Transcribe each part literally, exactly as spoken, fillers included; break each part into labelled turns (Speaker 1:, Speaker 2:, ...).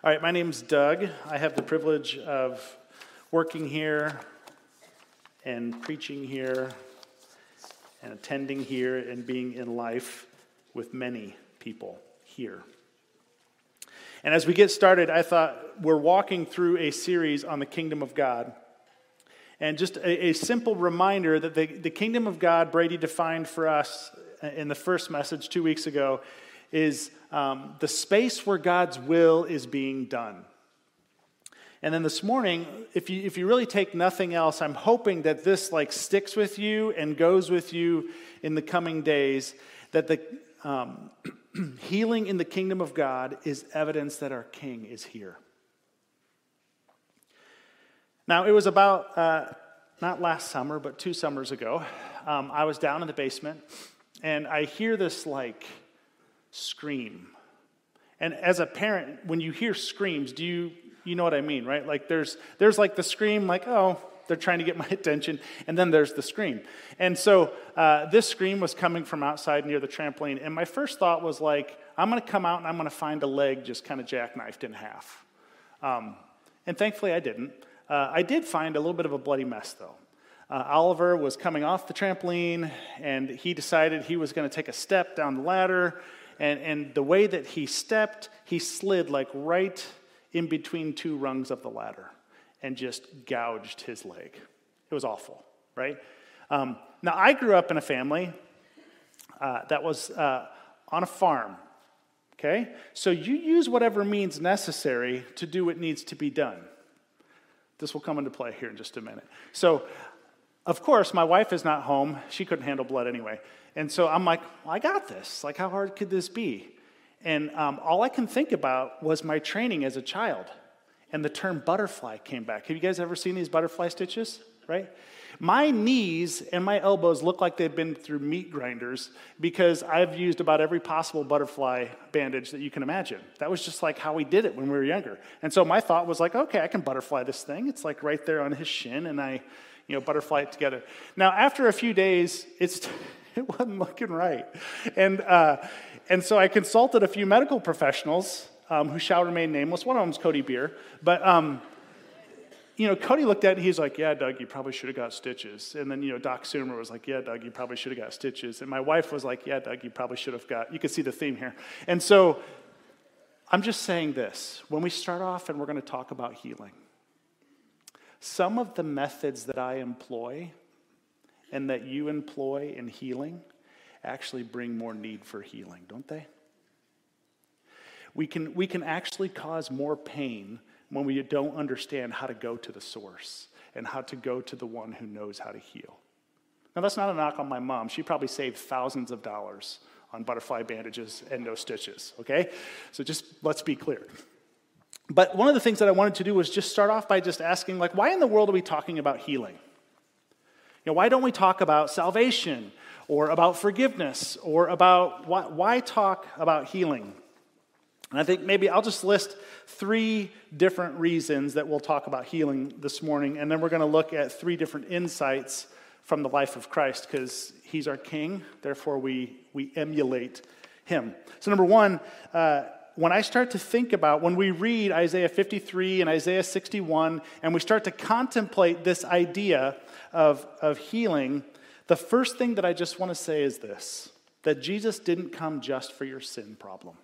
Speaker 1: All right, my name's Doug. I have the privilege of working here and preaching here and attending here and being in life with many people here. And as we get started, I thought we're walking through a series on the kingdom of God. And just a, a simple reminder that the, the kingdom of God, Brady defined for us in the first message two weeks ago, is um, the space where God's will is being done. And then this morning, if you if you really take nothing else, I'm hoping that this like sticks with you and goes with you in the coming days, that the um, healing in the kingdom of God is evidence that our King is here. Now, it was about, uh, not last summer, but two summers ago, um, I was down in the basement, and I hear this, like, scream. And as a parent, when you hear screams, do you, you know what I mean, right? Like, there's, there's like, the scream, like, oh, they're trying to get my attention, and then there's the scream. And so, uh, this scream was coming from outside near the trampoline, and my first thought was, like, I'm going to come out, and I'm going to find a leg just kind of jackknifed in half. Um, and thankfully, I didn't. Uh, I did find a little bit of a bloody mess, though. Uh, Oliver was coming off the trampoline, and he decided he was going to take a step down the ladder, and, and the way that he stepped, he slid like right in between two rungs of the ladder and just gouged his leg. It was awful, right? Um, now, I grew up in a family uh, that was uh, on a farm, okay? So you use whatever means necessary to do what needs to be done. This will come into play here in just a minute. So, of course, my wife is not home. She couldn't handle blood anyway. And so I'm like, well, I got this. Like, how hard could this be? And um, all I can think about was my training as a child. And the term butterfly came back. Have you guys ever seen these butterfly stitches? Right? My knees and my elbows look like they've been through meat grinders because I've used about every possible butterfly bandage that you can imagine. That was just like how we did it when we were younger. And so my thought was like, okay, I can butterfly this thing. It's like right there on his shin, and I, you know, butterfly it together. Now, after a few days, it's it wasn't looking right. And uh, and so I consulted a few medical professionals um, who shall remain nameless. One of them is Cody Beer. But... Um, You know, Cody looked at it, and he's like, yeah, Doug, you probably should have got stitches. And then, you know, Doc Sumer was like, yeah, Doug, you probably should have got stitches. And my wife was like, yeah, Doug, you probably should have got, you can see the theme here. And so I'm just saying this. When we start off and we're going to talk about healing, some of the methods that I employ and that you employ in healing actually bring more need for healing, don't they? We can, we can actually cause more pain when we don't understand how to go to the source and how to go to the one who knows how to heal. Now, that's not a knock on my mom. She probably saved thousands of dollars on butterfly bandages and no stitches, okay? So just let's be clear. But one of the things that I wanted to do was just start off by just asking, like, why in the world are we talking about healing? You know, why don't we talk about salvation or about forgiveness or about, why, why talk about healing? And I think maybe I'll just list three different reasons that we'll talk about healing this morning, and then we're going to look at three different insights from the life of Christ, because he's our King, therefore we, we emulate him. So number one, uh, when I start to think about, when we read Isaiah fifty-three and Isaiah sixty-one, and we start to contemplate this idea of, of healing, the first thing that I just want to say is this, that Jesus didn't come just for your sin problem.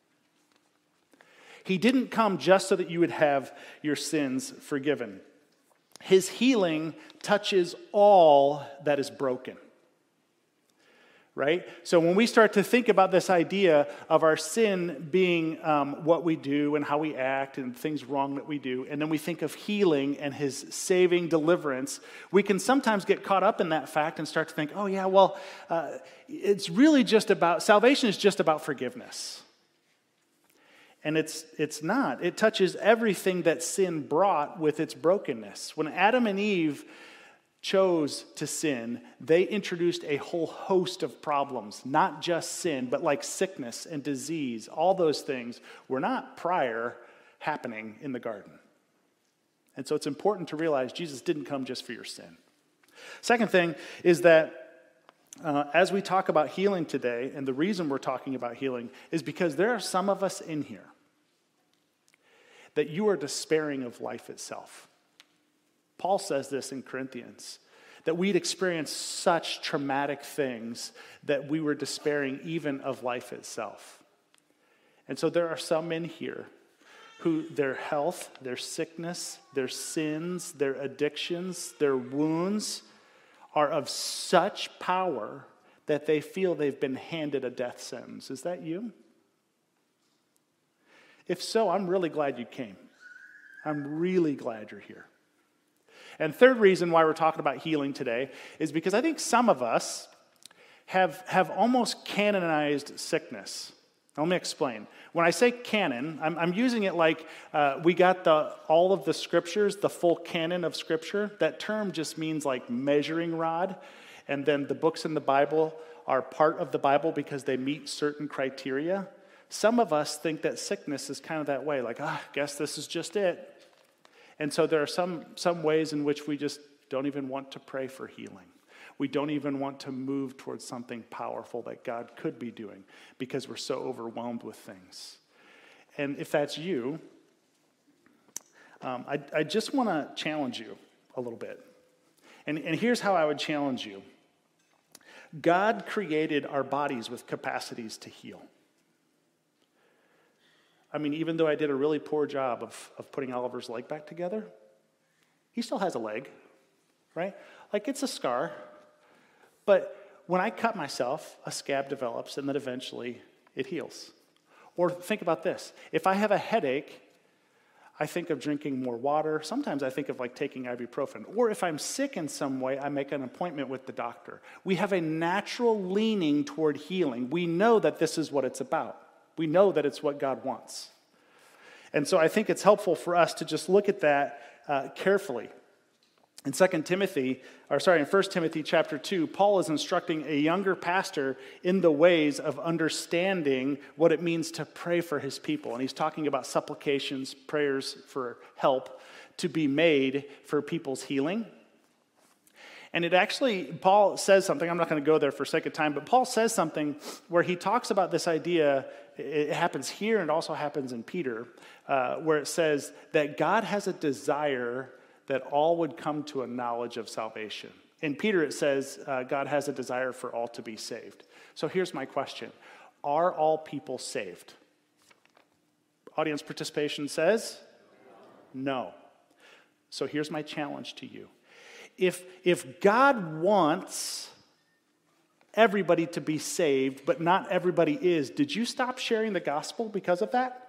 Speaker 1: He didn't come just so that you would have your sins forgiven. His healing touches all that is broken. Right? So when we start to think about this idea of our sin being um, what we do and how we act and things wrong that we do, and then we think of healing and his saving deliverance, we can sometimes get caught up in that fact and start to think, oh yeah, well, uh, it's really just about, salvation is just about forgiveness. And it's it's not. It touches everything that sin brought with its brokenness. When Adam and Eve chose to sin, they introduced a whole host of problems, not just sin, but like sickness and disease. All those things were not prior happening in the garden. And so it's important to realize Jesus didn't come just for your sin. Second thing is that Uh, as we talk about healing today, and the reason we're talking about healing is because there are some of us in here that you are despairing of life itself. Paul says this in Corinthians, that we'd experienced such traumatic things that we were despairing even of life itself. And so there are some in here who their health, their sickness, their sins, their addictions, their wounds are of such power that they feel they've been handed a death sentence. Is that you? If so, I'm really glad you came. I'm really glad you're here. And third reason why we're talking about healing today is because I think some of us have, have almost canonized sickness. Now, let me explain. When I say canon, I'm, I'm using it like uh, we got the all of the scriptures, the full canon of scripture. That term just means like measuring rod. And then the books in the Bible are part of the Bible because they meet certain criteria. Some of us think that sickness is kind of that way, like, ah, I guess this is just it. And so there are some, some ways in which we just don't even want to pray for healing. We don't even want to move towards something powerful that God could be doing because we're so overwhelmed with things. And if that's you, um, I, I just want to challenge you a little bit. And, and here's how I would challenge you. God created our bodies with capacities to heal. I mean, even though I did a really poor job of, of putting Oliver's leg back together, he still has a leg, right? Like, it's a scar. But when I cut myself, a scab develops, and then eventually it heals. Or think about this. If I have a headache, I think of drinking more water. Sometimes I think of like taking ibuprofen. Or if I'm sick in some way, I make an appointment with the doctor. We have a natural leaning toward healing. We know that this is what it's about. We know that it's what God wants. And so I think it's helpful for us to just look at that uh, carefully. In Second Timothy, or sorry, in First Timothy chapter two, Paul is instructing a younger pastor in the ways of understanding what it means to pray for his people. And he's talking about supplications, prayers for help to be made for people's healing. And it actually, Paul says something, I'm not going to go there for sake of time, but Paul says something where he talks about this idea. It happens here and it also happens in Peter, uh, where it says that God has a desire that all would come to a knowledge of salvation. In Peter it says uh, God has a desire for all to be saved. So here's my question. Are all people saved? Audience participation says no. So here's my challenge to you. If, if God wants everybody to be saved, but not everybody is, did you stop sharing the gospel because of that?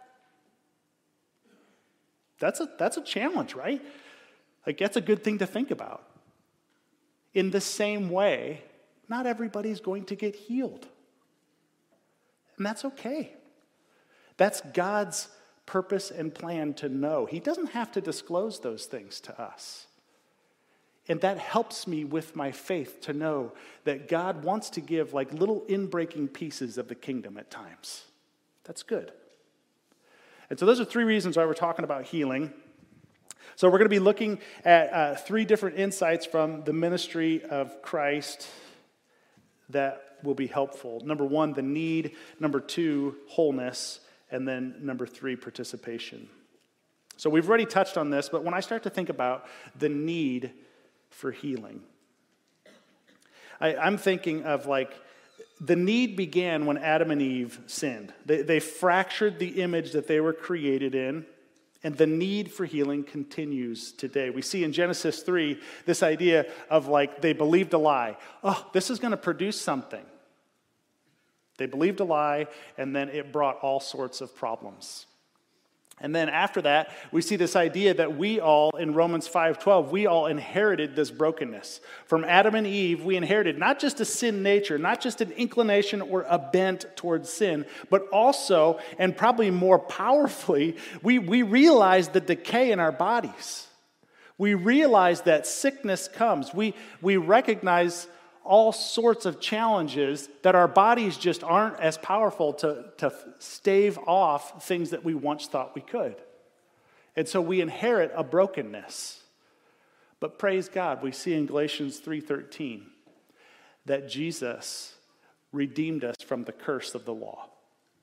Speaker 1: That's a, that's a challenge, right? Like, that's a good thing to think about. In the same way, not everybody's going to get healed. And that's okay. That's God's purpose and plan to know. He doesn't have to disclose those things to us. And that helps me with my faith to know that God wants to give like little inbreaking pieces of the kingdom at times. That's good. And so those are three reasons why we're talking about healing. So we're going to be looking at uh, three different insights from the ministry of Christ that will be helpful. Number one, the need. Number two, wholeness. And then number three, participation. So we've already touched on this, but when I start to think about the need for healing, I, I'm thinking of like the need began when Adam and Eve sinned. They, they fractured the image that they were created in. And the need for healing continues today. We see in Genesis three this idea of like they believed a lie. Oh, this is going to produce something. They believed a lie, and then it brought all sorts of problems. And then after that, we see this idea that we all, in Romans five twelve, we all inherited this brokenness. From Adam and Eve, we inherited not just a sin nature, not just an inclination or a bent towards sin, but also, and probably more powerfully, we, we realize the decay in our bodies. We realize that sickness comes. We, we recognize all sorts of challenges that our bodies just aren't as powerful to, to stave off things that we once thought we could. And so we inherit a brokenness. But praise God, we see in Galatians three thirteen that Jesus redeemed us from the curse of the law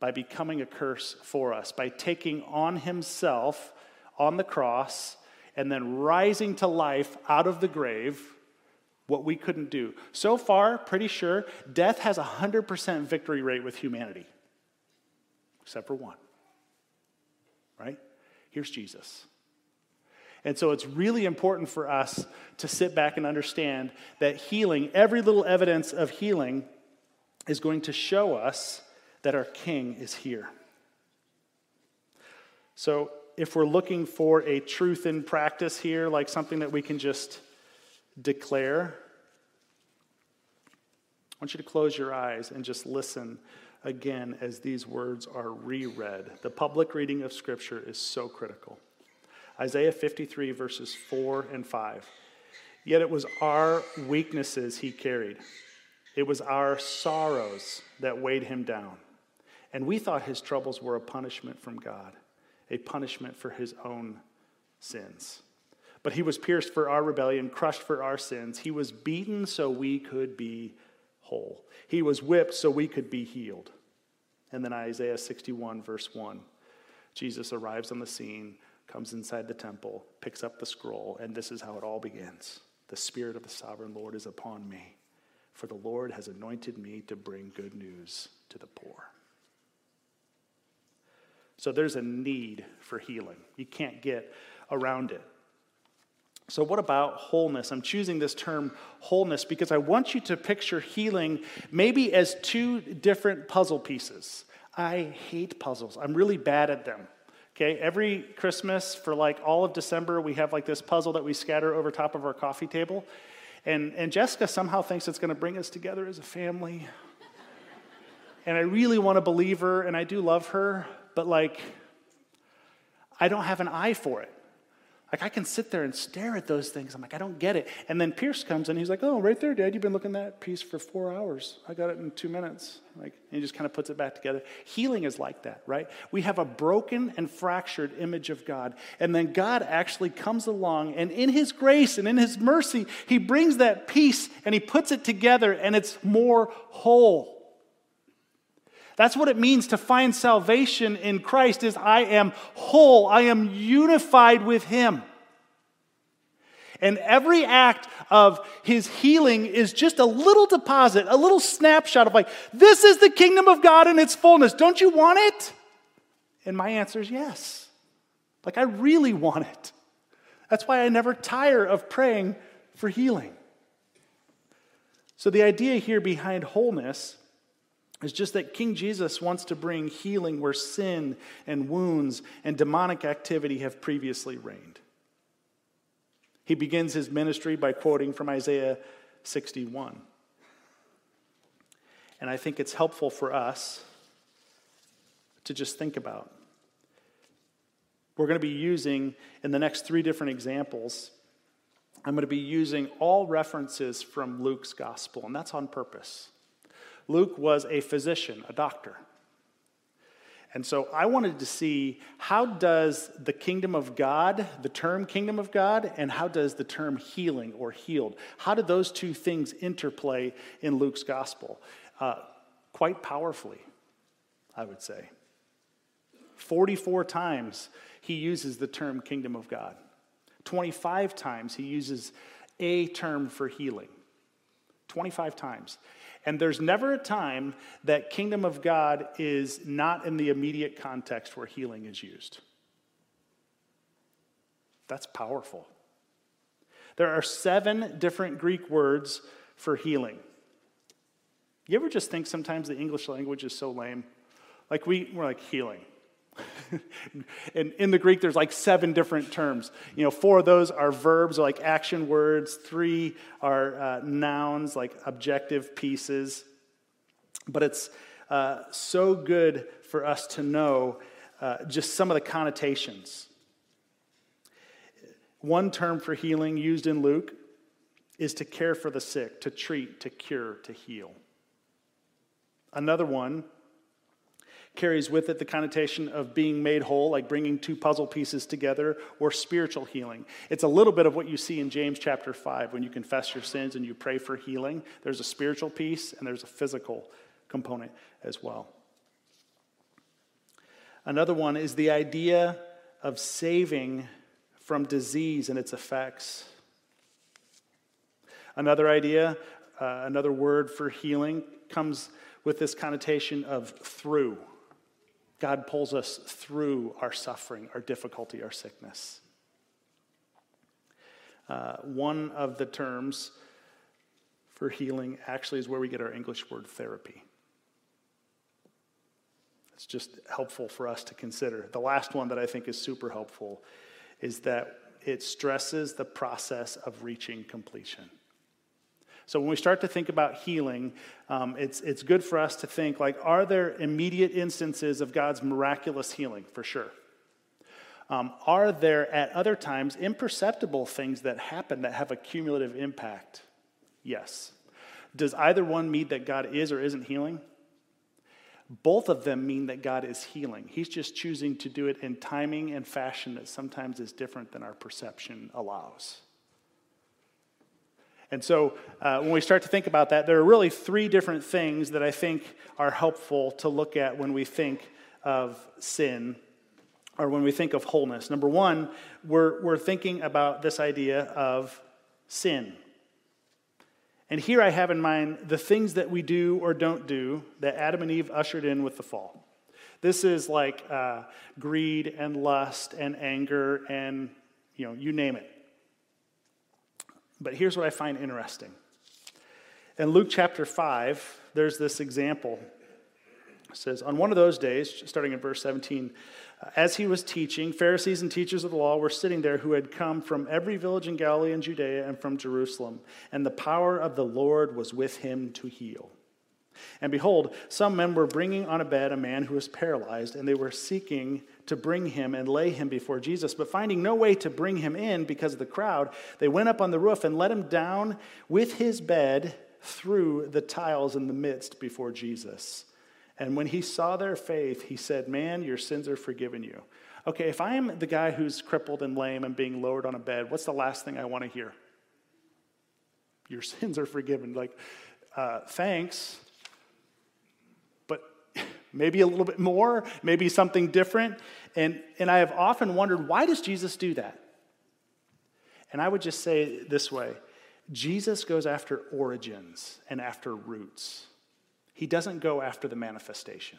Speaker 1: by becoming a curse for us, by taking on himself on the cross and then rising to life out of the grave, what we couldn't do. So far, pretty sure, death has a one hundred percent victory rate with humanity, except for one, right? Here's Jesus. And so it's really important for us to sit back and understand that healing, every little evidence of healing, is going to show us that our King is here. So if we're looking for a truth in practice here, like something that we can just declare, I want you to close your eyes and just listen again as these words are reread. The public reading of Scripture is so critical. Isaiah fifty-three, verses four and five. Yet it was our weaknesses he carried. It was our sorrows that weighed him down. And we thought his troubles were a punishment from God, a punishment for his own sins. But he was pierced for our rebellion, crushed for our sins. He was beaten so we could be whole. He was whipped so we could be healed. And then Isaiah sixty-one, verse one. Jesus arrives on the scene, comes inside the temple, picks up the scroll, and this is how it all begins. The Spirit of the Sovereign Lord is upon me, for the Lord has anointed me to bring good news to the poor. So there's a need for healing. You can't get around it. So what about wholeness? I'm choosing this term wholeness because I want you to picture healing maybe as two different puzzle pieces. I hate puzzles. I'm really bad at them. Okay, every Christmas for like all of December, we have like this puzzle that we scatter over top of our coffee table. And, and Jessica somehow thinks it's going to bring us together as a family. And I really want to believe her, and I do love her, but like, I don't have an eye for it. Like, I can sit there and stare at those things. I'm like, I don't get it. And then Pierce comes in. He's like, oh, right there, Dad. You've been looking at that piece for four hours. I got it in two minutes. Like, and he just kind of puts it back together. Healing is like that, right? We have a broken and fractured image of God. And then God actually comes along, and in his grace and in his mercy, he brings that piece and he puts it together, and it's more whole. That's what it means to find salvation in Christ, is I am whole. I am unified with him. And every act of his healing is just a little deposit, a little snapshot of like, this is the kingdom of God in its fullness. Don't you want it? And my answer is yes. Like, I really want it. That's why I never tire of praying for healing. So the idea here behind wholeness is just that King Jesus wants to bring healing where sin and wounds and demonic activity have previously reigned. He begins his ministry by quoting from Isaiah sixty-one. And I think it's helpful for us to just think about. We're going to be using, in the next three different examples, I'm going to be using all references from Luke's gospel, and that's on purpose. Luke was a physician, a doctor. And so I wanted to see, how does the kingdom of God, the term kingdom of God, and how does the term healing or healed, how do those two things interplay in Luke's gospel? Uh, quite powerfully, I would say. forty-four times he uses the term kingdom of God. twenty-five times he uses a term for healing. twenty-five times. And there's never a time that kingdom of God is not in the immediate context where healing is used. That's powerful. There are seven different Greek words for healing. You ever just think sometimes the English language is so lame? Like we, we're like healing. And in the Greek, there's like seven different terms. You know, four of those are verbs, or like action words. Three are uh, nouns, like objective pieces. But it's uh, so good for us to know uh, just some of the connotations. One term for healing used in Luke is to care for the sick, to treat, to cure, to heal. Another one carries with it the connotation of being made whole, like bringing two puzzle pieces together, or spiritual healing. It's a little bit of what you see in James chapter five when you confess your sins and you pray for healing. There's a spiritual piece and there's a physical component as well. Another one is the idea of saving from disease and its effects. Another idea, uh, another word for healing comes with this connotation of through. God pulls us through our suffering, our difficulty, our sickness. Uh, one of the terms for healing actually is where we get our English word therapy. It's just helpful for us to consider. The last one that I think is super helpful is that it stresses the process of reaching completion. So when we start to think about healing, um, it's it's good for us to think, like, are there immediate instances of God's miraculous healing? For sure. Um, are there, at other times, imperceptible things that happen that have a cumulative impact? Yes. Does either one mean that God is or isn't healing? Both of them mean that God is healing. He's just choosing to do it in timing and fashion that sometimes is different than our perception allows. And so uh, when we start to think about that, there are really three different things that I think are helpful to look at when we think of sin or when we think of wholeness. Number one, we're, we're thinking about this idea of sin. And here I have in mind the things that we do or don't do that Adam and Eve ushered in with the fall. This is like uh, greed and lust and anger and, you know, you name it. But here's what I find interesting. In Luke chapter five, there's this example. It says, on one of those days, starting in verse seventeen, as he was teaching, Pharisees and teachers of the law were sitting there who had come from every village in Galilee and Judea and from Jerusalem. And the power of the Lord was with him to heal. And behold, some men were bringing on a bed a man who was paralyzed, and they were seeking to bring him and lay him before Jesus. But finding no way to bring him in because of the crowd, they went up on the roof and let him down with his bed through the tiles in the midst before Jesus. And when he saw their faith, he said, man, your sins are forgiven you. Okay, if I am the guy who's crippled and lame and being lowered on a bed, what's the last thing I want to hear? Your sins are forgiven. Like, uh, thanks. But maybe a little bit more, maybe something different. And, and I have often wondered, why does Jesus do that? And I would just say it this way. Jesus goes after origins and after roots. He doesn't go after the manifestation.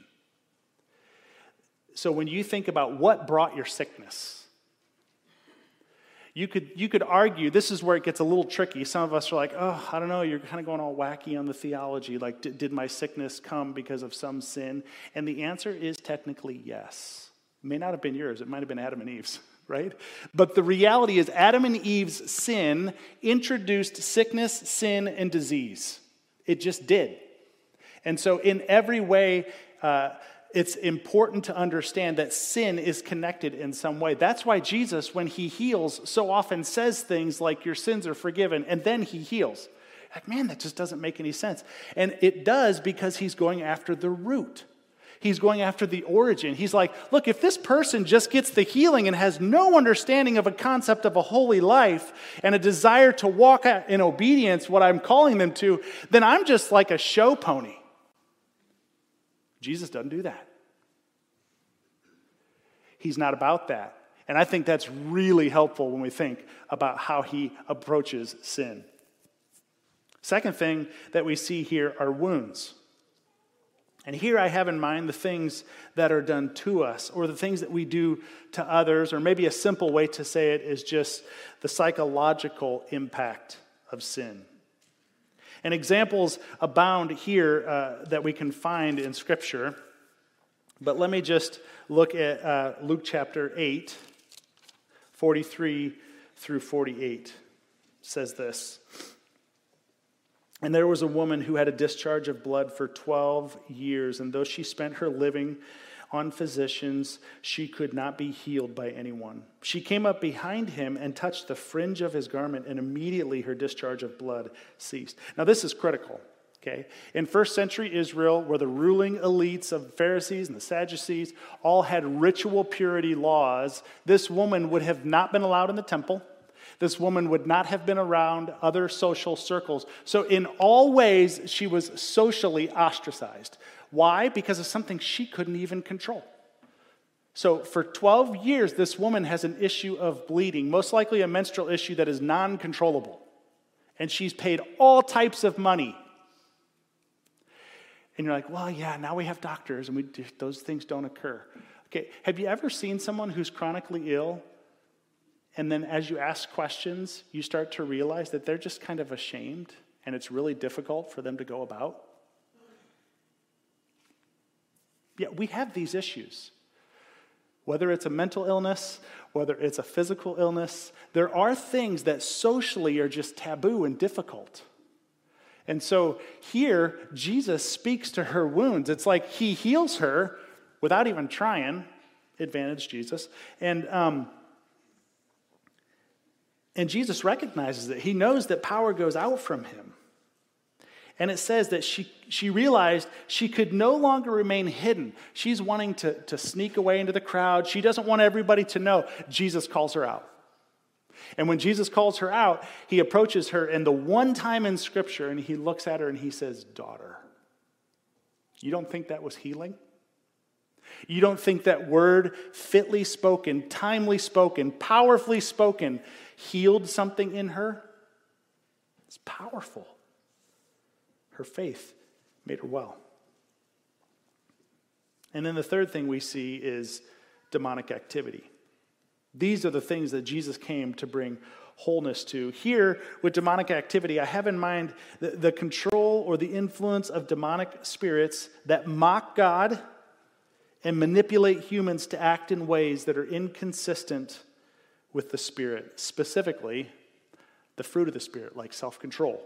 Speaker 1: So when you think about what brought your sickness, you could you could argue, this is where it gets a little tricky. Some of us are like, oh, I don't know, you're kind of going all wacky on the theology. Like, did, did my sickness come because of some sin? And the answer is technically yes. It may not have been yours. It might have been Adam and Eve's, right? But the reality is Adam and Eve's sin introduced sickness, sin, and disease. It just did. And so in every way, uh, it's important to understand that sin is connected in some way. That's why Jesus, when he heals, so often says things like, your sins are forgiven, and then he heals. Like, man, that just doesn't make any sense. And it does because he's going after the root. He's going after the origin. He's like, look, if this person just gets the healing and has no understanding of a concept of a holy life and a desire to walk in obedience, what I'm calling them to, then I'm just like a show pony. Jesus doesn't do that. He's not about that. And I think that's really helpful when we think about how he approaches sin. Second thing that we see here are wounds. And here I have in mind the things that are done to us or the things that we do to others, or maybe a simple way to say it is just the psychological impact of sin. And examples abound here uh, that we can find in Scripture. But let me just look at uh, Luke chapter eight, forty-three through forty-eight. It says this. And there was a woman who had a discharge of blood for twelve years, and though she spent her living on physicians, she could not be healed by anyone. She came up behind him and touched the fringe of his garment, and immediately her discharge of blood ceased. Now this is critical, okay? In first century Israel, where the ruling elites of the Pharisees and the Sadducees all had ritual purity laws, this woman would have not been allowed in the temple. This woman would not have been around other social circles. So in all ways, she was socially ostracized. Why? Because of something she couldn't even control. So for twelve years, this woman has an issue of bleeding, most likely a menstrual issue that is non-controllable. And she's paid all types of money. And you're like, well, yeah, now we have doctors, and we those things don't occur. Okay, have you ever seen someone who's chronically ill, and then as you ask questions, you start to realize that they're just kind of ashamed, and it's really difficult for them to go about? Yeah, we have these issues. Whether it's a mental illness, whether it's a physical illness, there are things that socially are just taboo and difficult. And so here, Jesus speaks to her wounds. It's like he heals her without even trying. Advantage Jesus. And, um, and Jesus recognizes it. He knows that power goes out from him. And it says that she, she realized she could no longer remain hidden. She's wanting to, to sneak away into the crowd. She doesn't want everybody to know. Jesus calls her out. And when Jesus calls her out, he approaches her, and the one time in Scripture, and he looks at her and he says, daughter. You don't think that was healing? You don't think that word, fitly spoken, timely spoken, powerfully spoken, healed something in her? It's powerful. Her faith made her well. And then the third thing we see is demonic activity. These are the things that Jesus came to bring wholeness to. Here, with demonic activity, I have in mind the, the control or the influence of demonic spirits that mock God and manipulate humans to act in ways that are inconsistent with the Spirit, specifically the fruit of the Spirit, like self-control.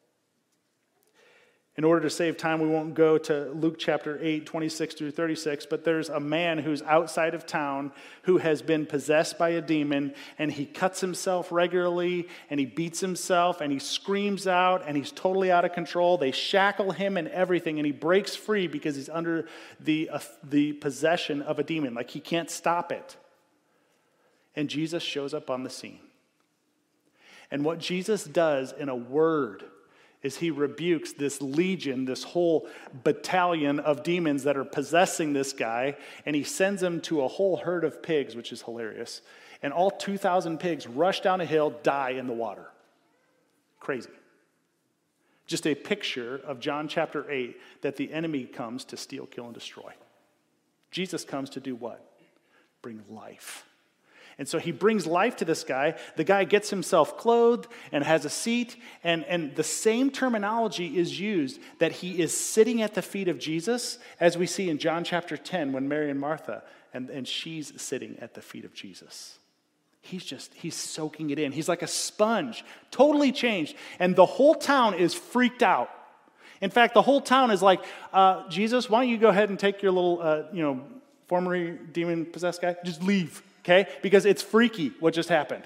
Speaker 1: In order to save time, we won't go to Luke chapter eight, twenty-six through thirty-six, but there's a man who's outside of town who has been possessed by a demon, and he cuts himself regularly, and he beats himself, and he screams out, and he's totally out of control. They shackle him and everything, and he breaks free because he's under the, uh, the possession of a demon. Like, he can't stop it. And Jesus shows up on the scene. And what Jesus does in a word is he rebukes this legion, this whole battalion of demons that are possessing this guy, and he sends them to a whole herd of pigs, which is hilarious. And all two thousand pigs rush down a hill, die in the water. Crazy. Just a picture of John chapter eight, that the enemy comes to steal, kill, and destroy. Jesus comes to do what? Bring life. And so he brings life to this guy. The guy gets himself clothed and has a seat. And, and the same terminology is used, that he is sitting at the feet of Jesus, as we see in John chapter ten when Mary and Martha, and, and she's sitting at the feet of Jesus. He's just, he's soaking it in. He's like a sponge, totally changed. And the whole town is freaked out. In fact, the whole town is like, uh, Jesus, why don't you go ahead and take your little, uh, you know, formerly demon-possessed guy? Just leave. Okay? Because it's freaky what just happened.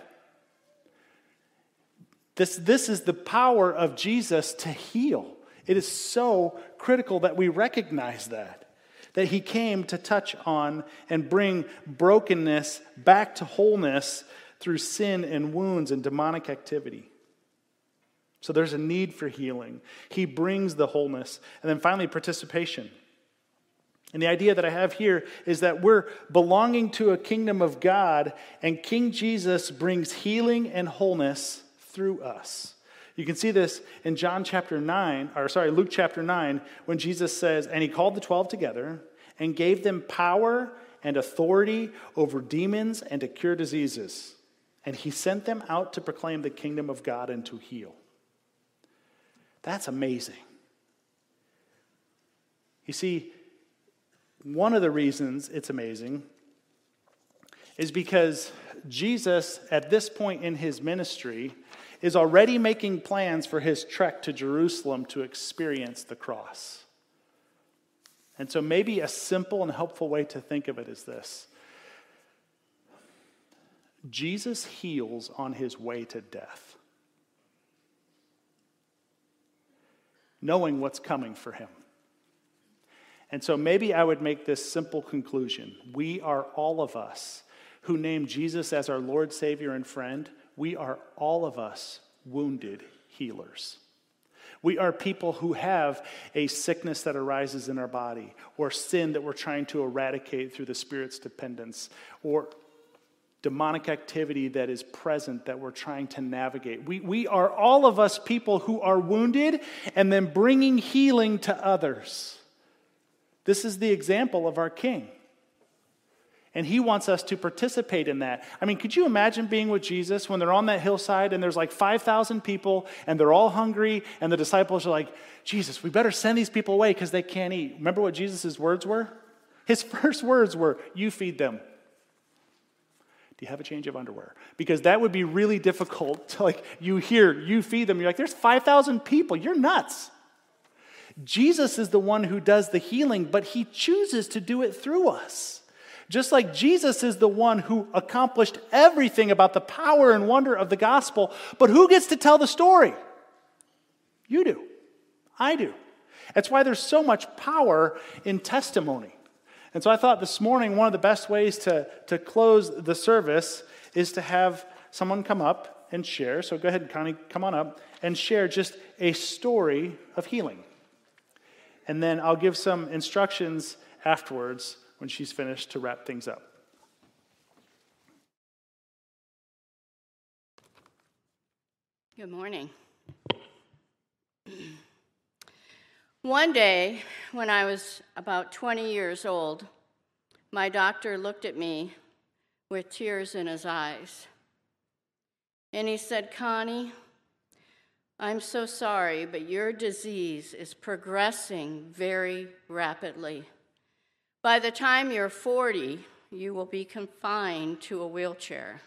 Speaker 1: This, this is the power of Jesus to heal. It is so critical that we recognize that. That he came to touch on and bring brokenness back to wholeness through sin and wounds and demonic activity. So there's a need for healing. He brings the wholeness. And then finally, participation. And the idea that I have here is that we're belonging to a kingdom of God, and King Jesus brings healing and wholeness through us. You can see this in John chapter nine, or sorry, Luke chapter nine, when Jesus says, and he called the twelve together and gave them power and authority over demons and to cure diseases. And he sent them out to proclaim the kingdom of God and to heal. That's amazing. You see, one of the reasons it's amazing is because Jesus, at this point in his ministry, is already making plans for his trek to Jerusalem to experience the cross. And so maybe a simple and helpful way to think of it is this. Jesus heals on his way to death, knowing what's coming for him. And so maybe I would make this simple conclusion. We are all of us who name Jesus as our Lord, Savior, and friend. We are all of us wounded healers. We are people who have a sickness that arises in our body, or sin that we're trying to eradicate through the Spirit's dependence, or demonic activity that is present that we're trying to navigate. We, we are all of us people who are wounded and then bringing healing to others. This is the example of our King. And he wants us to participate in that. I mean, could you imagine being with Jesus when they're on that hillside and there's like five thousand people and they're all hungry and the disciples are like, Jesus, we better send these people away because they can't eat. Remember what Jesus' words were? His first words were, you feed them. Do you have a change of underwear? Because that would be really difficult to, like, you hear, you feed them. You're like, there's five thousand people. You're nuts. Jesus is the one who does the healing, but he chooses to do it through us. Just like Jesus is the one who accomplished everything about the power and wonder of the gospel, but who gets to tell the story? You do. I do. That's why there's so much power in testimony. And so I thought this morning one of the best ways to, to close the service is to have someone come up and share. So go ahead, Connie, come on up and share just a story of healing. And then I'll give some instructions afterwards when she's finished to wrap things up.
Speaker 2: Good morning. One day, when I was about twenty years old, my doctor looked at me with tears in his eyes. And he said, Connie, I'm so sorry, but your disease is progressing very rapidly. By the time you're forty, you will be confined to a wheelchair.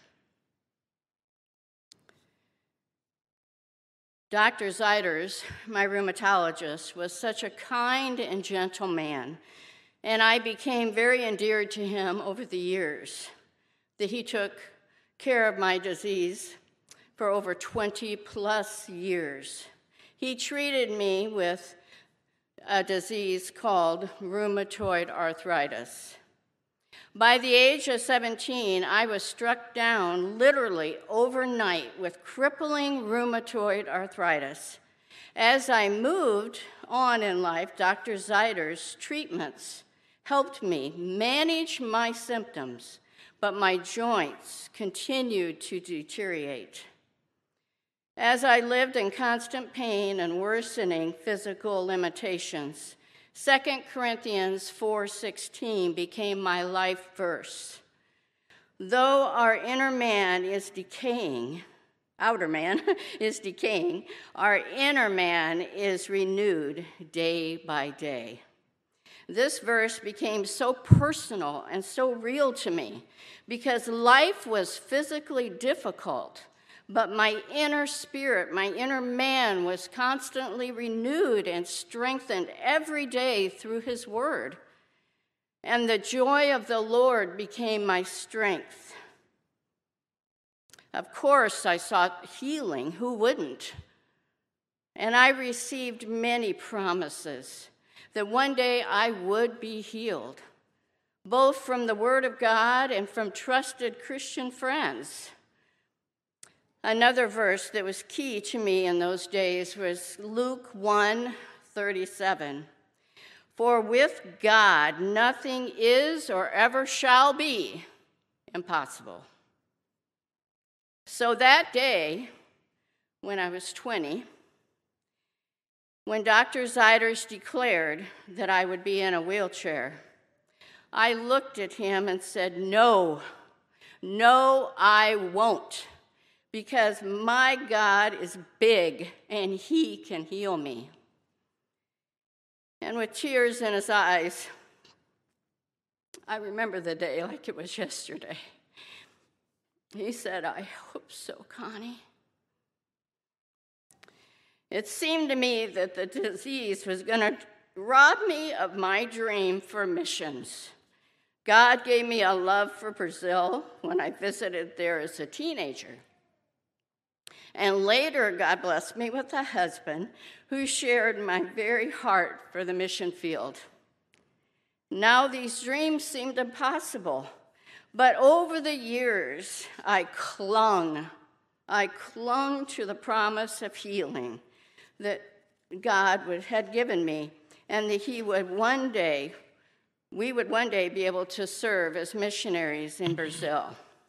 Speaker 2: Doctor Zeiders, my rheumatologist, was such a kind and gentle man, and I became very endeared to him over the years that he took care of my disease for over twenty plus years. He treated me with a disease called rheumatoid arthritis. By the age of seventeen, I was struck down literally overnight with crippling rheumatoid arthritis. As I moved on in life, Doctor Zeiders' treatments helped me manage my symptoms, but my joints continued to deteriorate. As I lived in constant pain and worsening physical limitations, Second Corinthians four sixteen became my life verse. Though our inner man is decaying, outer man is decaying, our inner man is renewed day by day. This verse became so personal and so real to me because life was physically difficult, but my inner spirit, my inner man was constantly renewed and strengthened every day through his word. And the joy of the Lord became my strength. Of course, I sought healing. Who wouldn't? And I received many promises that one day I would be healed, both from the Word of God and from trusted Christian friends. Another verse that was key to me in those days was Luke one thirty-seven. For with God nothing is or ever shall be impossible. So that day, when I was twenty, when Doctor Zeiders declared that I would be in a wheelchair, I looked at him and said, no, no, I won't. Because my God is big and he can heal me. And with tears in his eyes, I remember the day like it was yesterday. He said, I hope so, Connie. It seemed to me that the disease was going to rob me of my dream for missions. God gave me a love for Brazil when I visited there as a teenager. And later, God blessed me with a husband who shared my very heart for the mission field. Now these dreams seemed impossible, but over the years, I clung. I clung to the promise of healing that God would, had given me, and that he would one day, we would one day be able to serve as missionaries in Brazil.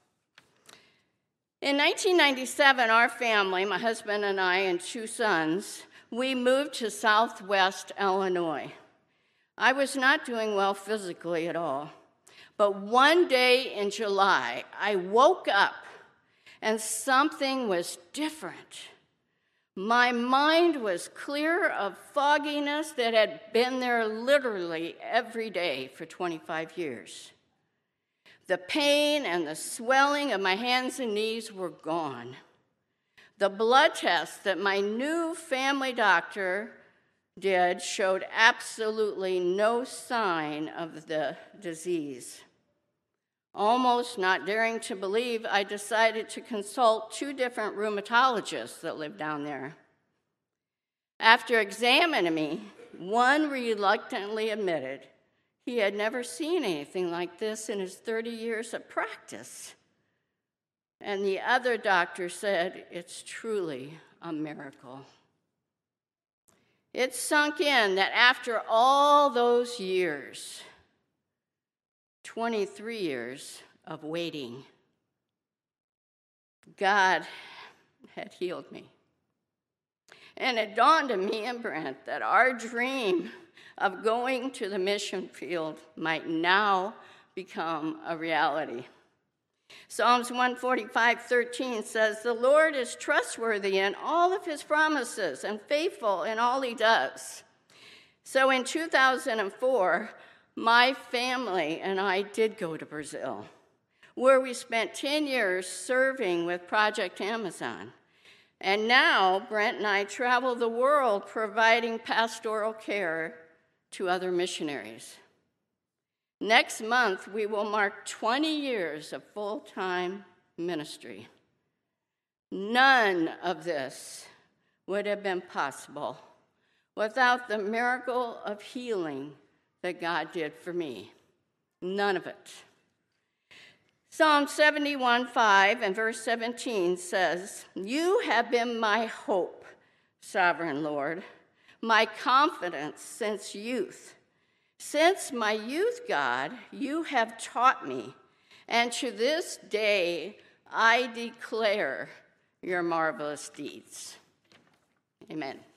Speaker 2: In nineteen ninety-seven, our family, my husband and I and two sons, we moved to Southwest Illinois. I was not doing well physically at all, but one day in July, I woke up and something was different. My mind was clear of fogginess that had been there literally every day for twenty-five years. The pain and the swelling of my hands and knees were gone. The blood tests that my new family doctor did showed absolutely no sign of the disease. Almost not daring to believe, I decided to consult two different rheumatologists that lived down there. After examining me, one reluctantly admitted he had never seen anything like this in his thirty years of practice. And the other doctor said, "It's truly a miracle." It sunk in that after all those years, twenty-three years of waiting, God had healed me. And it dawned on me and Brent that our dream of going to the mission field might now become a reality. Psalms one forty-five, thirteen says, "The Lord is trustworthy in all of his promises and faithful in all he does." So in two thousand four, my family and I did go to Brazil, where we spent ten years serving with Project Amazon. And now Brent and I travel the world providing pastoral care to other missionaries. Next month, we will mark twenty years of full-time ministry. None of this would have been possible without the miracle of healing that God did for me. None of it. Psalm seventy-one, five and verse seventeen says, "You have been my hope, sovereign Lord, my confidence since youth. Since my youth, God, you have taught me, and to this day I declare your marvelous deeds." Amen.